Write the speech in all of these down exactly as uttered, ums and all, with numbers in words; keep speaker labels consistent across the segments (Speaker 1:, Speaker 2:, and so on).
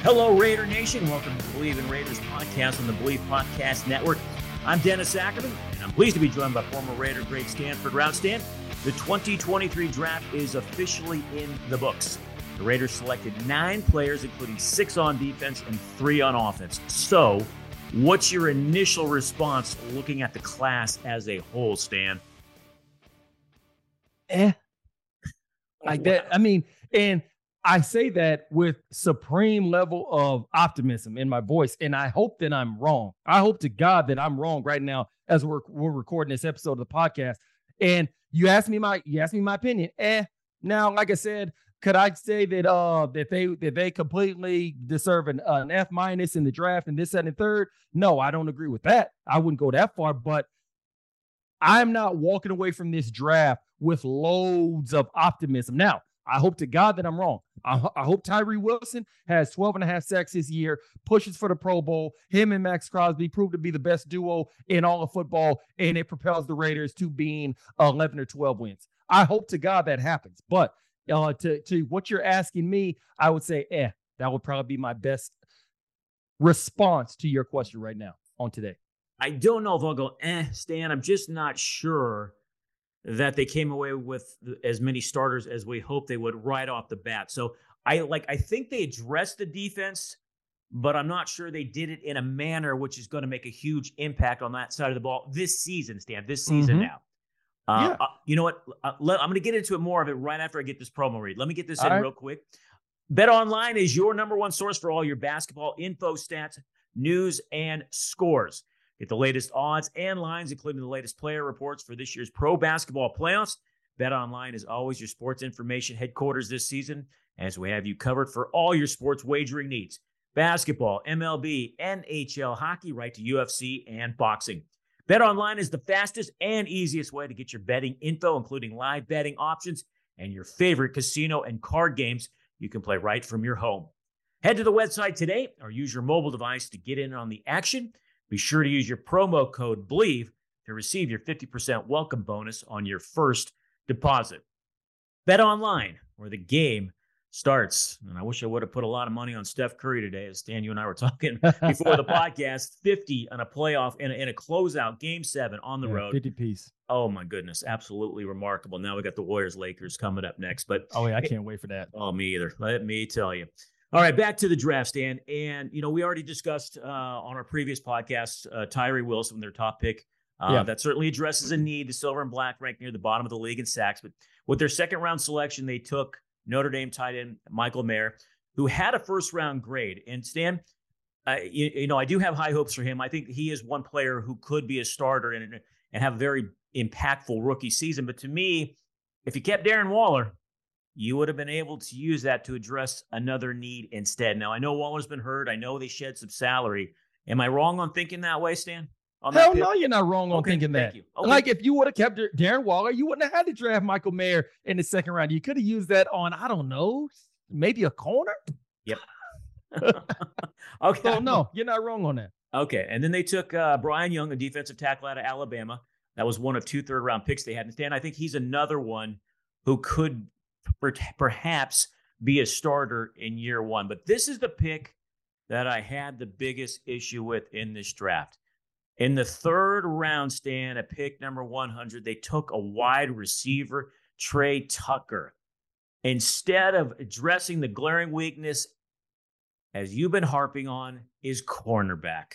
Speaker 1: Hello, Raider Nation. Welcome to the Believe in Raiders podcast on the Believe Podcast Network. I'm Dennis Ackerman, and I'm pleased to be joined by former Raider great Stanford Route. Stan, the twenty twenty-three draft is officially in the books. The Raiders selected nine players, including six on defense and three on offense. So, what's your initial response looking at the class as a whole, Stan?
Speaker 2: Eh. Like that. I mean, and I say that with supreme level of optimism in my voice, and I hope that I'm wrong. I hope to God that I'm wrong right now as we're we're recording this episode of the podcast. And you asked me my you asked me my opinion. Eh. Now, like I said, could I say that uh that they that they completely deserve an, uh, an F minus in the draft and this, second, and third? No, I don't agree with that. I wouldn't go that far, but I'm not walking away from this draft with loads of optimism. Now, I hope to God that I'm wrong. I, I hope Tyree Wilson has twelve and a half sacks this year, pushes for the Pro Bowl. Him and Max Crosby prove to be the best duo in all of football, and it propels the Raiders to being eleven or twelve wins. I hope to God that happens. But uh, to, to what you're asking me, I would say, eh, that would probably be my best response to your question right now on today.
Speaker 1: I don't know if I'll go, eh, Stan. I'm just not sure that they came away with as many starters as we hoped they would right off the bat. So I like, I think they addressed the defense, but I'm not sure they did it in a manner which is going to make a huge impact on that side of the ball this season, Stan, this season mm-hmm. now. Uh, yeah. uh, you know what? Uh, let, I'm going to get into it more of it right after I get this promo read. Let me get this all in right. real quick. BetOnline is your number one source for all your basketball info, stats, news, and scores. Get the latest odds and lines, including the latest player reports for this year's pro basketball playoffs. BetOnline is always your sports information headquarters this season, as we have you covered for all your sports wagering needs. Basketball, M L B, N H L, hockey, right to U F C and boxing. BetOnline is the fastest and easiest way to get your betting info, including live betting options and your favorite casino and card games you can play right from your home. Head to the website today or use your mobile device to get in on the action. Be sure to use your promo code BELIEVE to receive your fifty percent welcome bonus on your first deposit. BetOnline, where the game starts. And I wish I would have put a lot of money on Steph Curry today, as Stan, you and I were talking before the podcast. fifty on a playoff in a, in a closeout, game seven on the
Speaker 2: yeah,
Speaker 1: road.
Speaker 2: fifty piece.
Speaker 1: Oh, my goodness. Absolutely remarkable. Now we got the Warriors-Lakers coming up next. But
Speaker 2: oh, yeah, I can't wait for that.
Speaker 1: Oh, me either. Let me tell you. All right, back to the draft, Stan. And, you know, we already discussed uh, on our previous podcast, uh, Tyree Wilson, their top pick. Uh, yeah. That certainly addresses a need. The silver and black ranked near the bottom of the league in sacks. But with their second round selection, they took Notre Dame tight end Michael Mayer, who had a first round grade. And Stan, uh, you, you know, I do have high hopes for him. I think he is one player who could be a starter and, and have a very impactful rookie season. But to me, if you kept Darren Waller, you would have been able to use that to address another need instead. Now, I know Waller's been hurt. I know they shed some salary. Am I wrong on thinking that way, Stan? On
Speaker 2: Hell no, you're not wrong on
Speaker 1: okay,
Speaker 2: thinking that.
Speaker 1: You. Okay.
Speaker 2: Like, if you would have kept Darren Waller, you wouldn't have had to draft Michael Mayer in the second round. You could have used that on, I don't know, maybe a corner?
Speaker 1: Yep. Okay.
Speaker 2: So, no, you're not wrong on that.
Speaker 1: Okay. And then they took uh, Brian Young, a defensive tackle out of Alabama. That was one of two third-round picks they had. And Stan, I think he's another one who could – perhaps be a starter in year one. But this is the pick that I had the biggest issue with in this draft. In the third round, Stan, at pick number one hundred, they took a wide receiver, Trey Tucker. Instead of addressing the glaring weakness, as you've been harping on, is cornerback.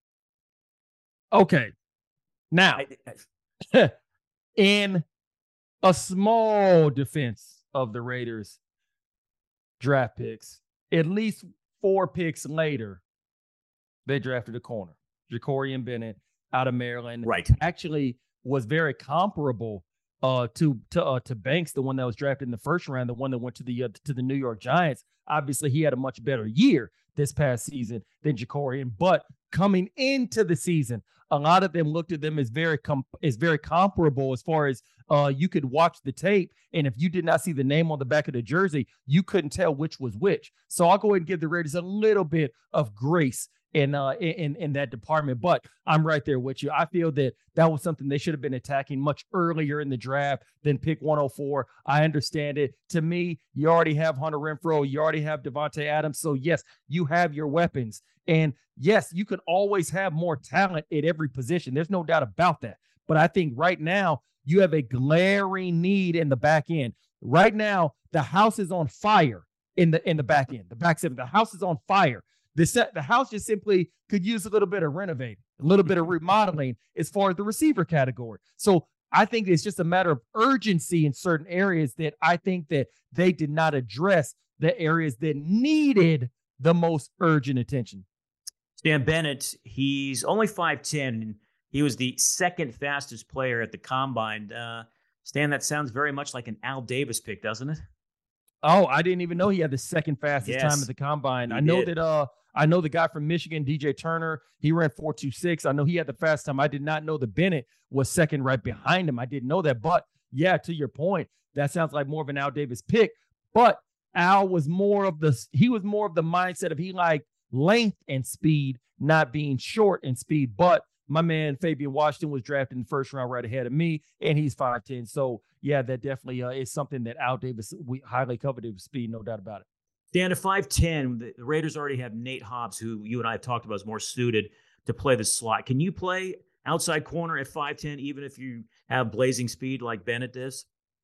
Speaker 2: Okay. Now, I, I, in a small defense of the Raiders draft picks, at least four picks later, they drafted a corner. Jacorian Bennett out of Maryland.
Speaker 1: Right.
Speaker 2: Actually was very comparable uh, to to uh, to Banks, the one that was drafted in the first round, the one that went to the uh, to the New York Giants. Obviously, he had a much better year this past season than Jacorian, but coming into the season, a lot of them looked at them as very com- as very comparable as far as uh, you could watch the tape, and if you did not see the name on the back of the jersey, you couldn't tell which was which. So I'll go ahead and give the Raiders a little bit of grace in uh in in that department, but I'm right there with you. I feel that that was something they should have been attacking much earlier in the draft than pick one oh four. I understand it. To me, you already have Hunter Renfrow, you already have Devontae Adams, so yes, you have your weapons. And yes, you can always have more talent at every position. There's no doubt about that. But I think right now you have a glaring need in the back end. Right now, the house is on fire in the in the back end. The back seven, the house is on fire. The set, the house just simply could use a little bit of renovating, a little bit of remodeling as far as the receiver category. So I think it's just a matter of urgency in certain areas that I think that they did not address the areas that needed the most urgent attention.
Speaker 1: Stan Bennett, he's only five ten. He was the second fastest player at the Combine. Uh, Stan, that sounds very much like an Al Davis pick, doesn't it?
Speaker 2: Oh, I didn't even know he had the second fastest
Speaker 1: Yes,
Speaker 2: time at the Combine. I know
Speaker 1: did.
Speaker 2: that uh I know the guy from Michigan, D J Turner, he ran four two six. I know he had the fast time. I did not know that Bennett was second right behind him. I didn't know that. But yeah, to your point, that sounds like more of an Al Davis pick. But Al was more of the he was more of the mindset of he liked length and speed, not being short and speed. But my man Fabian Washington was drafted in the first round right ahead of me, and he's five ten. So yeah, that definitely uh, is something that Al Davis we highly coveted with speed, no doubt about it.
Speaker 1: Dan, at five ten, the Raiders already have Nate Hobbs, who you and I have talked about is more suited to play the slot. Can you play outside corner at five ten, even if you have blazing speed like Bennett does?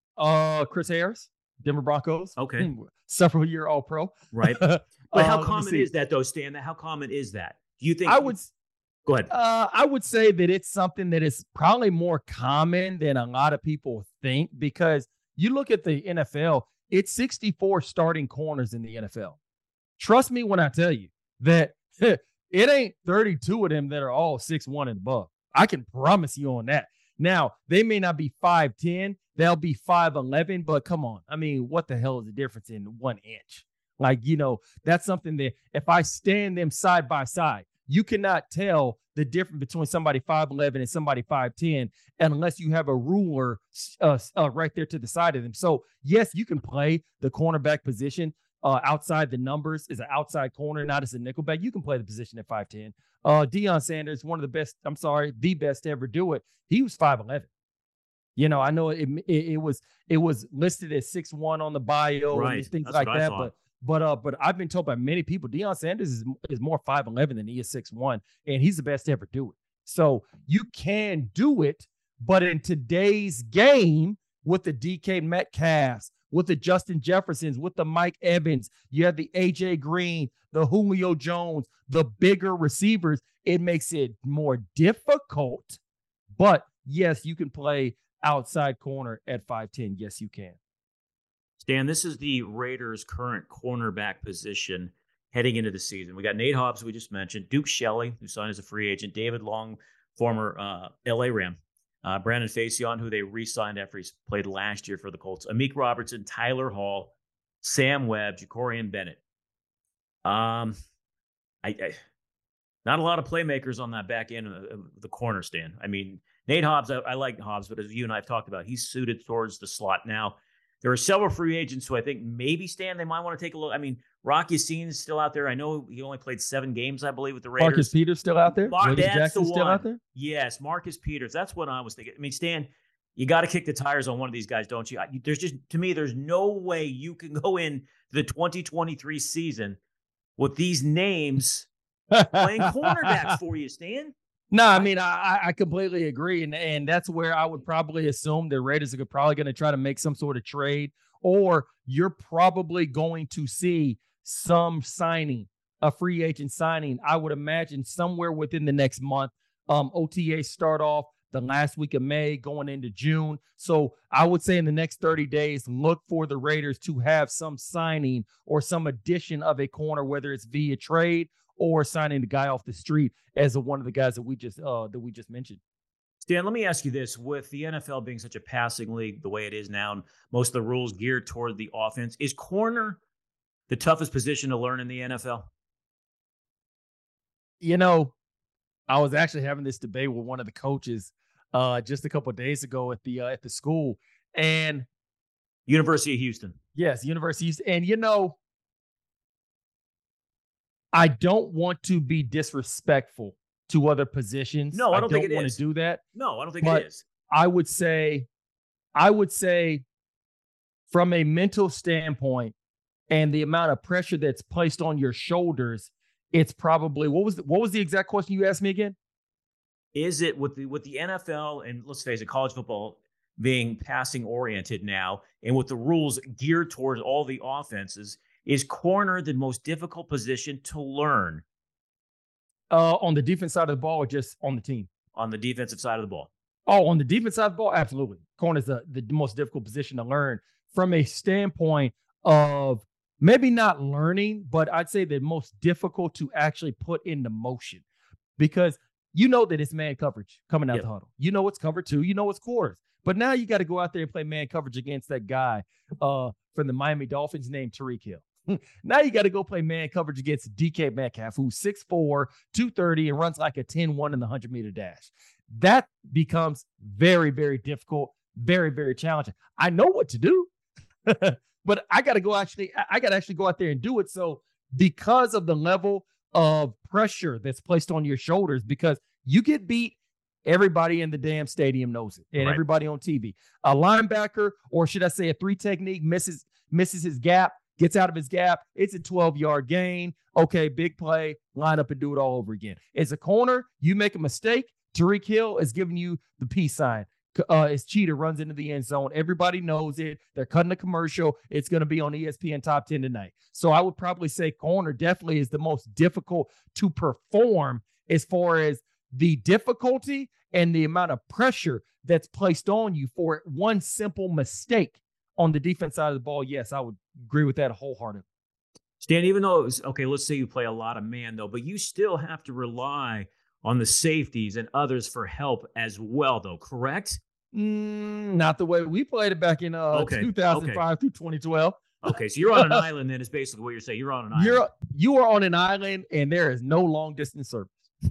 Speaker 2: Uh, Chris Harris, Denver Broncos.
Speaker 1: Okay.
Speaker 2: Several year All Pro.
Speaker 1: Right. But how
Speaker 2: uh,
Speaker 1: common is that, though, Stan? How common is that? Do you think?
Speaker 2: I would.
Speaker 1: Go ahead.
Speaker 2: Uh, I would say that it's something that is probably more common than a lot of people think, because you look at the N F L, it's sixty-four starting corners in the N F L. Trust me when I tell you that it ain't thirty-two of them that are all six one and above. I can promise you on that. Now, they may not be five ten, they'll be five eleven, but come on. I mean, what the hell is the difference in one inch? Like, you know, that's something that if I stand them side by side, you cannot tell the difference between somebody five eleven and somebody five ten unless you have a ruler uh, uh, right there to the side of them. So, yes, you can play the cornerback position uh, outside the numbers as an outside corner, not as a nickelback. You can play the position at five ten. Uh, Deion Sanders, one of the best, I'm sorry, the best to ever do it. He was five eleven. You know, I know it, it, it was it was listed as six one on the bio
Speaker 1: right.
Speaker 2: and things
Speaker 1: That's
Speaker 2: like
Speaker 1: what I
Speaker 2: that,
Speaker 1: thought.
Speaker 2: but But uh, but I've been told by many people, Deion Sanders is, is more five eleven than he is six one, and he's the best to ever do it. So you can do it, but in today's game, with the D K Metcalfs, with the Justin Jeffersons, with the Mike Evans, you have the A J Green, the Julio Jones, the bigger receivers, it makes it more difficult. But yes, you can play outside corner at five ten. Yes, you can.
Speaker 1: Stan, this is the Raiders' current cornerback position heading into the season. We got Nate Hobbs, we just mentioned, Duke Shelley, who signed as a free agent, David Long, former uh, L A Ram, uh, Brandon Facyson, who they re-signed after he played last year for the Colts, Amik Robertson, Tyler Hall, Sam Webb, Jacorian Bennett. Um, I, I not a lot of playmakers on that back end of the corner, Stan. I mean, Nate Hobbs, I, I like Hobbs, but as you and I have talked about, he's suited towards the slot now. There are several free agents who I think maybe, Stan, they might want to take a look. I mean, Rock Ya-Sin is still out there. I know he only played seven games, I believe, with the Raiders.
Speaker 2: Marcus Peters still out there?
Speaker 1: Mark,
Speaker 2: Willis
Speaker 1: that's
Speaker 2: Jackson
Speaker 1: the
Speaker 2: still
Speaker 1: one.
Speaker 2: out there?
Speaker 1: Yes, Marcus Peters. That's what I was thinking. I mean, Stan, you got to kick the tires on one of these guys, don't you? There's just, to me, there's no way you can go in the twenty twenty-three season with these names playing cornerbacks for you, Stan.
Speaker 2: No, I mean, I, I completely agree. And, and that's where I would probably assume the Raiders are probably going to try to make some sort of trade, or you're probably going to see some signing, a free agent signing, I would imagine somewhere within the next month. Um, O T As start off the last week of May going into June. So I would say in the next thirty days, look for the Raiders to have some signing or some addition of a corner, whether it's via trade or signing the guy off the street as a, one of the guys that we just uh, that we just mentioned.
Speaker 1: Stan, let me ask you this. With the N F L being such a passing league the way it is now, and most of the rules geared toward the offense, is corner the toughest position to learn in the N F L?
Speaker 2: You know, I was actually having this debate with one of the coaches uh, just a couple of days ago at the uh, at the school. And
Speaker 1: University of Houston.
Speaker 2: Yes, University of Houston. And, you know, I don't want to be disrespectful to other positions.
Speaker 1: No, I don't,
Speaker 2: I don't
Speaker 1: think it
Speaker 2: want
Speaker 1: is.
Speaker 2: to do that.
Speaker 1: No, I don't think
Speaker 2: But
Speaker 1: it is.
Speaker 2: I would say, I would say from a mental standpoint and the amount of pressure that's placed on your shoulders it's probably what was the, what was the exact question you asked me again?
Speaker 1: Is it with the with the N F L and let's face it, college football being passing oriented now, and with the rules geared towards all the offenses, is corner the most difficult position to learn
Speaker 2: Uh, on the defense side of the ball, or just on the team?
Speaker 1: on the defensive side of the ball?
Speaker 2: Oh, on the defense side of the ball, absolutely. Corner is the, the most difficult position to learn from a standpoint of maybe not learning, but I'd say the most difficult to actually put into motion because you know that it's man coverage coming out
Speaker 1: Yep.
Speaker 2: the huddle. You know it's cover two, you know it's quarters. But now you got to go out there and play man coverage against that guy uh, from the Miami Dolphins named Tyreek Hill. Now you got to go play man coverage against D K Metcalf, who's six four, two thirty, and runs like a ten one in the hundred-meter dash. That becomes very, very difficult, very, very challenging. I know what to do, but I got to go actually, I got to actually go out there and do it. So because of the level of pressure that's placed on your shoulders, because you get beat, everybody in the damn stadium knows it, and
Speaker 1: Right.
Speaker 2: everybody on T V. A linebacker, or should I say a three technique, misses misses his gap, gets out of his gap. It's a twelve-yard gain. Okay, big play, line up and do it all over again. As a corner, you make a mistake, Tyreek Hill is giving you the peace sign. Uh, as Cheetah runs into the end zone, everybody knows it. They're cutting a commercial. It's going to be on E S P N Top ten tonight. So I would probably say corner definitely is the most difficult to perform as far as the difficulty and the amount of pressure that's placed on you for one simple mistake on the defense side of the ball. Yes, I would agree with that wholeheartedly.
Speaker 1: Stan, even though it was, okay, let's say you play a lot of man though, but you still have to rely on the safeties and others for help as well, though, correct?
Speaker 2: Mm, not the way we played it back in uh,
Speaker 1: Okay,
Speaker 2: two thousand five
Speaker 1: okay.
Speaker 2: through twenty twelve.
Speaker 1: Okay, so you're on an island then is basically what you're saying. You're on an island.
Speaker 2: You're you are on an island and there is no long distance service.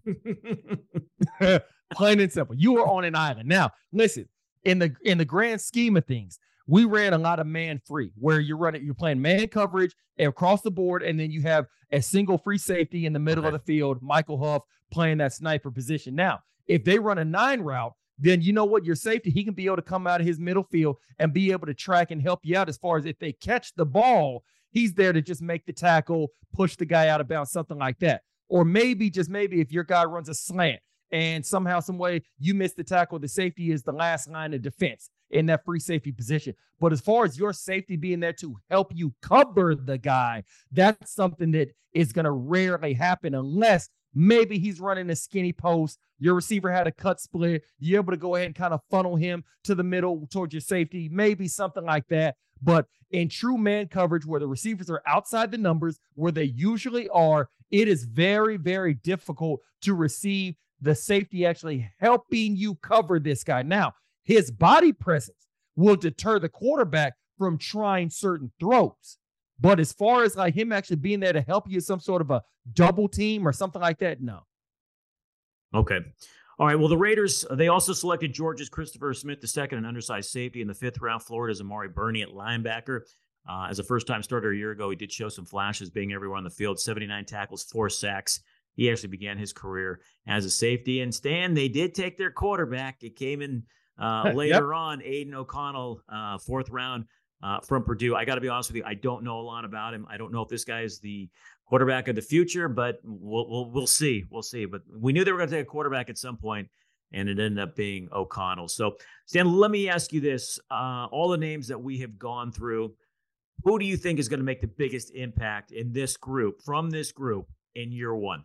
Speaker 2: Plain and simple. You are on an island. Now, listen, in the in the grand scheme of things, we ran a lot of man free where you're running, you're playing man coverage across the board, and then you have a single free safety in the middle
Speaker 1: Okay.
Speaker 2: of the field, Michael Huff playing that sniper position. Now, if they run a nine route, then you know what, your safety, he can be able to come out of his middle field and be able to track and help you out as far as if they catch the ball, he's there to just make the tackle, push the guy out of bounds, something like that. Or maybe, just maybe, if your guy runs a slant and somehow, some way you miss the tackle, the safety is the last line of defense in that free safety position. But as far as your safety being there to help you cover the guy, that's something that is going to rarely happen unless maybe he's running a skinny post. Your receiver had a cut split. You're able to go ahead and kind of funnel him to the middle towards your safety, maybe something like that. But in true man coverage, where the receivers are outside the numbers, where they usually are, it is very, very difficult to receive the safety actually helping you cover this guy. Now, his body presence will deter the quarterback from trying certain throws. But as far as like him actually being there to help you, some sort of a double team or something like that, no.
Speaker 1: Okay. All right. Well, the Raiders, they also selected Georgia's Christopher Smith the second, an undersized safety in the fifth round. Florida's Amari Burney at linebacker. Uh, as a first-time starter a year ago, he did show some flashes being everywhere on the field, seventy-nine tackles, four sacks. He actually began his career as a safety. And Stan, they did take their quarterback. It came in uh, later
Speaker 2: Yep.
Speaker 1: on, Aiden O'Connell, uh, fourth round uh, from Purdue. I got to be honest with you, I don't know a lot about him. I don't know if this guy is the quarterback of the future, but we'll we'll, we'll see. We'll see. But we knew they were going to take a quarterback at some point, and it ended up being O'Connell. So, Stan, let me ask you this. Uh, all the names that we have gone through, who do you think is going to make the biggest impact in this group, from this group, in year one?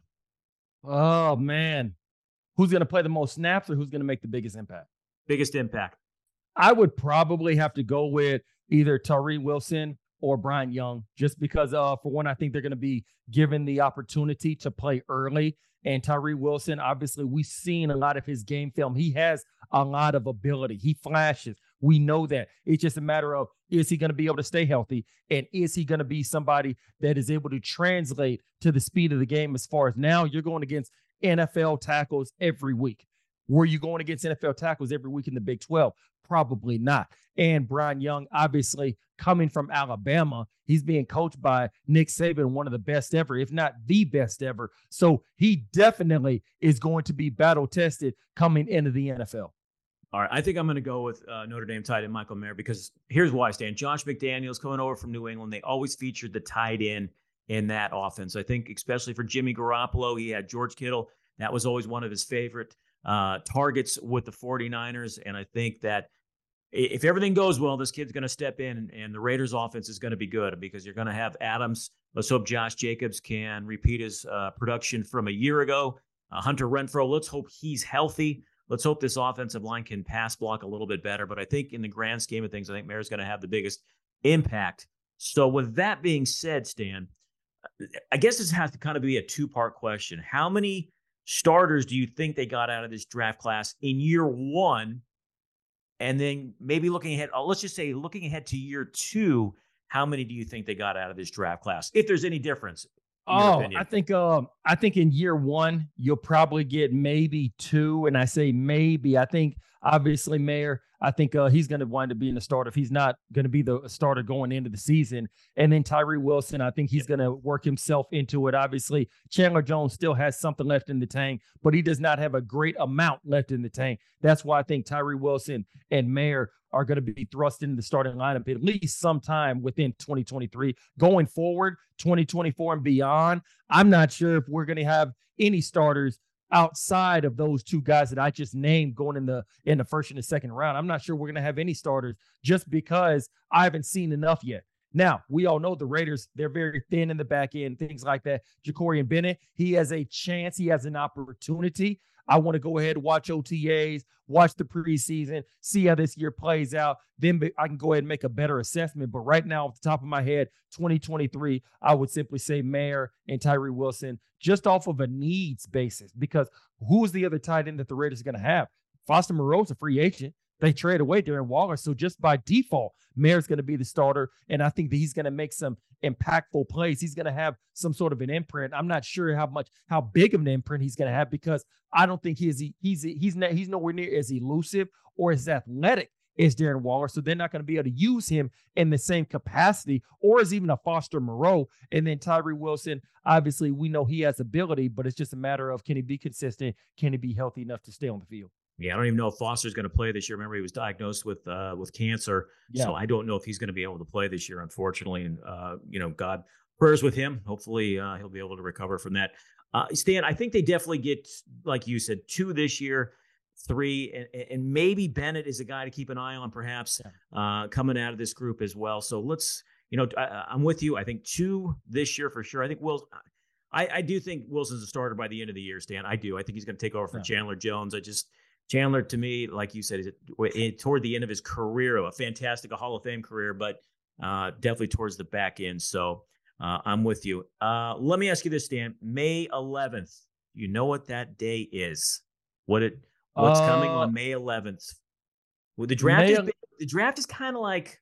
Speaker 2: Oh, man. Who's going to play the most snaps or who's going to make the biggest impact?
Speaker 1: Biggest impact.
Speaker 2: I would probably have to go with either Tyree Wilson or Bryant Young, just because, uh, for one, I think they're going to be given the opportunity to play early. And Tyree Wilson, obviously, we've seen a lot of his game film. He has a lot of ability. He flashes. We know that. It's just a matter of, is he going to be able to stay healthy? And is he going to be somebody that is able to translate to the speed of the game? As far as now, you're going against N F L tackles every week. Were you going against N F L tackles every week in the Big twelve? Probably not. And Brian Young, obviously coming from Alabama, he's being coached by Nick Saban, one of the best ever, if not the best ever. So he definitely is going to be battle tested coming into the N F L.
Speaker 1: All right, I think I'm going to go with uh, Notre Dame tight end Michael Mayer, because here's why, Stan. Josh McDaniels coming over from New England, they always featured the tight end in that offense. I think especially for Jimmy Garoppolo, he had George Kittle. That was always one of his favorite uh, targets with the 49ers. And I think that if everything goes well, this kid's going to step in, and the Raiders offense is going to be good because you're going to have Adams. Let's hope Josh Jacobs can repeat his uh, production from a year ago. Uh, Hunter Renfrow, let's hope he's healthy. Let's hope this offensive line can pass block a little bit better. But I think in the grand scheme of things, I think Mayer's going to have the biggest impact. So with that being said, Stan, I guess this has to kind of be a two-part question. How many starters do you think they got out of this draft class in year one? And then maybe looking ahead, let's just say looking ahead to year two, how many do you think they got out of this draft class, if there's any difference?
Speaker 2: Oh, I think um, I think in year one you'll probably get maybe two, and I say maybe. I think obviously Mayer, I think uh, he's going to wind up being the starter if he's not going to be the starter going into the season. And then Tyree Wilson, I think he's yeah. going to work himself into it. Obviously, Chandler Jones still has something left in the tank, but he does not have a great amount left in the tank. That's why I think Tyree Wilson and Mayer are going to be thrust into the starting lineup at least sometime within twenty twenty-three. Going forward, twenty twenty-four and beyond, I'm not sure if we're going to have any starters outside of those two guys that I just named going in the in the first and the second round. I'm not sure we're going to have any starters just because I haven't seen enough yet. Now, we all know the Raiders, they're very thin in the back end, things like that. Jacorian Bennett, he has a chance. He has an opportunity. I want to go ahead and watch O T As, watch the preseason, see how this year plays out. Then I can go ahead and make a better assessment. But right now, off the top of my head, twenty twenty-three, I would simply say Mayer and Tyree Wilson just off of a needs basis, because who's the other tight end that the Raiders are going to have? Foster Moreau's a free agent. They trade away Darren Waller. So just by default, Mayer's going to be the starter. And I think that he's going to make some impactful plays. He's going to have some sort of an imprint. I'm not sure how much, how big of an imprint he's going to have, because I don't think he's, he's, he's, not, he's nowhere near as elusive or as athletic as Darren Waller. So they're not going to be able to use him in the same capacity, or as even a Foster Moreau. And then Tyree Wilson, obviously we know he has ability, but it's just a matter of, can he be consistent? Can he be healthy enough to stay on the field?
Speaker 1: Yeah, I don't even know if Foster's going to play this year. Remember, he was diagnosed with uh, with cancer, yeah. so I don't know if he's going to be able to play this year, unfortunately. And uh, you know, God, prayers with him. Hopefully, uh, he'll be able to recover from that. Uh, Stan, I think they definitely get, like you said, two this year, three, and, and maybe Bennett is a guy to keep an eye on, perhaps uh, coming out of this group as well. So let's, you know, I, I'm with you. I think two this year for sure. I think Will. I, I do think Wilson's a starter by the end of the year, Stan. I do. I think he's going to take over for yeah. Chandler Jones. I just. Chandler, to me, like you said, is it, toward the end of his career, a fantastic, a Hall of Fame career, but uh, definitely towards the back end. So uh, I'm with you. Uh, let me ask you this, Stan. May eleventh, you know what that day is? What it? What's uh, coming on May eleventh? Well, the draft May, is the draft is kind of like,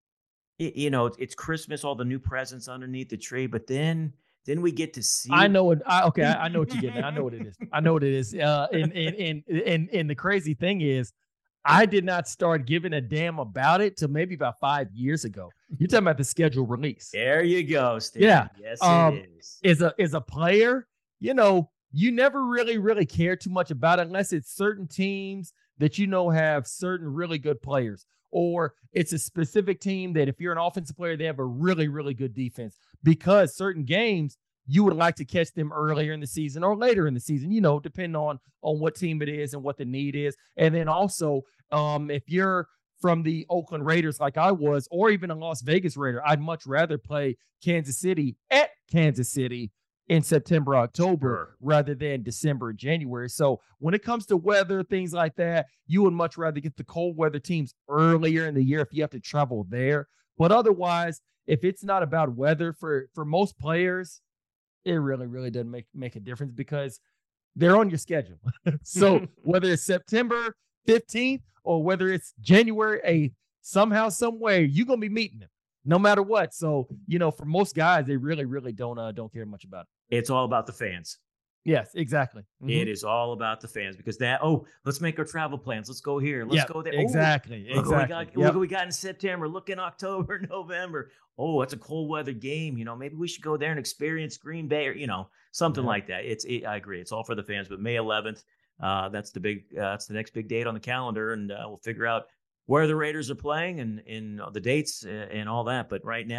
Speaker 1: you know, it's Christmas, all the new presents underneath the tree, but then. Then we get to see.
Speaker 2: I know what. I, okay, I, I know what you're getting at. I know what it is. I know what it is. Uh, and, and and and and the crazy thing is, I did not start giving a damn about it till maybe about five years ago. You're talking about the schedule release.
Speaker 1: There you go, Steve.
Speaker 2: Yeah.
Speaker 1: Yes,
Speaker 2: um,
Speaker 1: it is.
Speaker 2: As a as a player, you know, you never really really care too much about it unless it's certain teams that you know have certain really good players. Or it's a specific team that if you're an offensive player, they have a really, really good defense, because certain games you would like to catch them earlier in the season or later in the season, you know, depending on, on what team it is and what the need is. And then also, um, if you're from the Oakland Raiders like I was, or even a Las Vegas Raider, I'd much rather play Kansas City at Kansas City in September, October, sure. rather than December, January. So when it comes to weather, things like that, you would much rather get the cold weather teams earlier in the year if you have to travel there. But otherwise, if it's not about weather for, for most players, it really, really doesn't make, make a difference, because they're on your schedule. So whether it's September fifteenth or whether it's January eighth, somehow, some way, you're going to be meeting them no matter what. So, you know, for most guys, they really, really don't uh, don't care much about it.
Speaker 1: It's all about the fans.
Speaker 2: Yes, exactly.
Speaker 1: Mm-hmm. It is all about the fans, because that, oh, let's make our travel plans. Let's go here. Let's
Speaker 2: yep,
Speaker 1: go there.
Speaker 2: Exactly.
Speaker 1: Oh,
Speaker 2: exactly.
Speaker 1: Look what, we got,
Speaker 2: yep.
Speaker 1: look what we got in September. Look in October, November. Oh, it's a cold weather game. You know, maybe we should go there and experience Green Bay, or, you know, something
Speaker 2: yep.
Speaker 1: like that. It's, it, I agree. It's all for the fans. But May eleventh, uh, that's the big, uh, that's the next big date on the calendar. And uh, we'll figure out where the Raiders are playing and, and the dates and all that. But right now,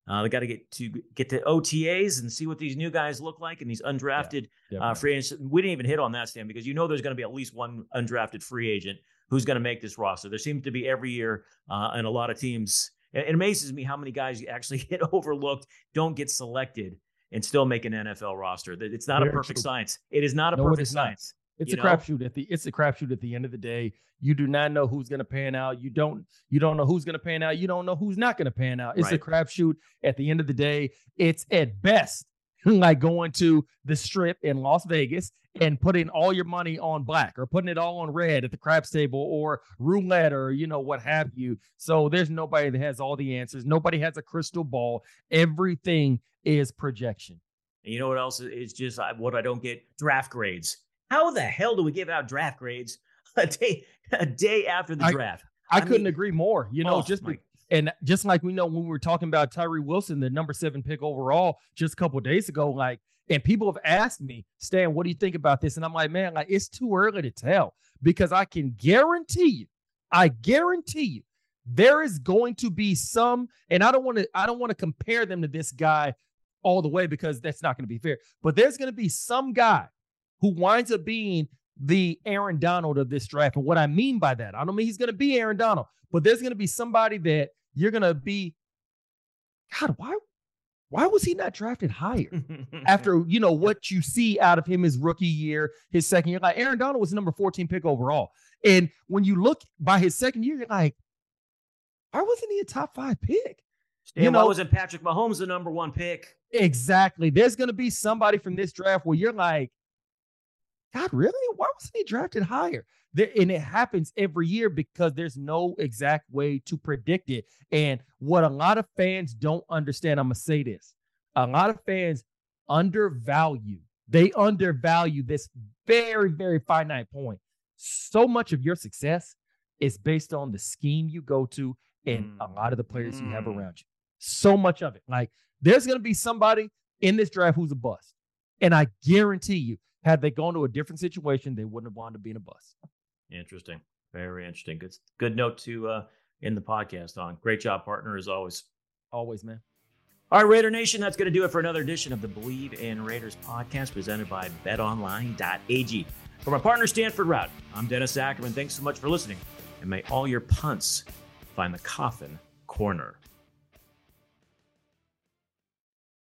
Speaker 1: Uh, they got to get to get to O T As and see what these new guys look like and these undrafted
Speaker 2: Yeah,
Speaker 1: uh, free agents. We didn't even hit on that, Stan, because you know there's going to be at least one undrafted free agent who's going to make this roster. There seems to be every year, uh, and a lot of teams. It amazes me how many guys you actually get overlooked, don't get selected, and still make an N F L roster. It's not
Speaker 2: Very
Speaker 1: a perfect
Speaker 2: true.
Speaker 1: science. It is not a
Speaker 2: No, it
Speaker 1: perfect
Speaker 2: is not.
Speaker 1: science.
Speaker 2: It's
Speaker 1: you
Speaker 2: a
Speaker 1: know?
Speaker 2: crapshoot at the it's a crapshoot at the end of the day. You do not know who's going to pan out. You don't you don't know who's going to pan out. You don't know who's not going to pan out. It's
Speaker 1: Right.
Speaker 2: a crapshoot at the end of the day. It's at best like going to the strip in Las Vegas and putting all your money on black or putting it all on red at the craps table or roulette or, you know, what have you. So there's nobody that has all the answers. Nobody has a crystal ball. Everything is projection.
Speaker 1: And you know what else is just what I don't get? Draft grades. How the hell do we give out draft grades a day a day after the
Speaker 2: I,
Speaker 1: draft?
Speaker 2: I,
Speaker 1: I
Speaker 2: couldn't
Speaker 1: mean,
Speaker 2: agree more. You know,
Speaker 1: oh,
Speaker 2: just
Speaker 1: my-
Speaker 2: be, and just like we know when we were talking about Tyree Wilson, the number seven pick overall, just a couple of days ago, like, and people have asked me, Stan, what do you think about this? And I'm like, man, like it's too early to tell because I can guarantee you, I guarantee you, there is going to be some, and I don't want to, I don't want to compare them to this guy all the way because that's not going to be fair. But there's going to be some guy who winds up being the Aaron Donald of this draft. And what I mean by that, I don't mean he's going to be Aaron Donald, but there's going to be somebody that you're going to be, God, why, why was he not drafted higher? After, you know, what you see out of him his rookie year, his second year, like Aaron Donald was the number fourteen pick overall. And when you look by his second year, you're like, why wasn't he a top five pick?
Speaker 1: Stan,
Speaker 2: you know,
Speaker 1: why wasn't Patrick Mahomes the number one pick?
Speaker 2: Exactly. There's going to be somebody from this draft where you're like, God, really? Why wasn't he drafted higher? There, and it happens every year because there's no exact way to predict it. And what a lot of fans don't understand, I'm going to say this. A lot of fans undervalue, they undervalue this very, very finite point. So much of your success is based on the scheme you go to and mm. a lot of the players mm. you have around you. So much of it. Like, there's going to be somebody in this draft who's a bust. And I guarantee you, had they gone to a different situation, they wouldn't have wanted to be in a bust.
Speaker 1: Interesting. Very interesting. Good, good note to uh, end the podcast on. Great job, partner, as always.
Speaker 2: Always, man.
Speaker 1: All right, Raider Nation, that's going to do it for another edition of the Believe in Raiders podcast presented by bet online dot a g. For my partner, Stanford Routt, I'm Dennis Ackerman. Thanks so much for listening. And may all your punts find the coffin corner.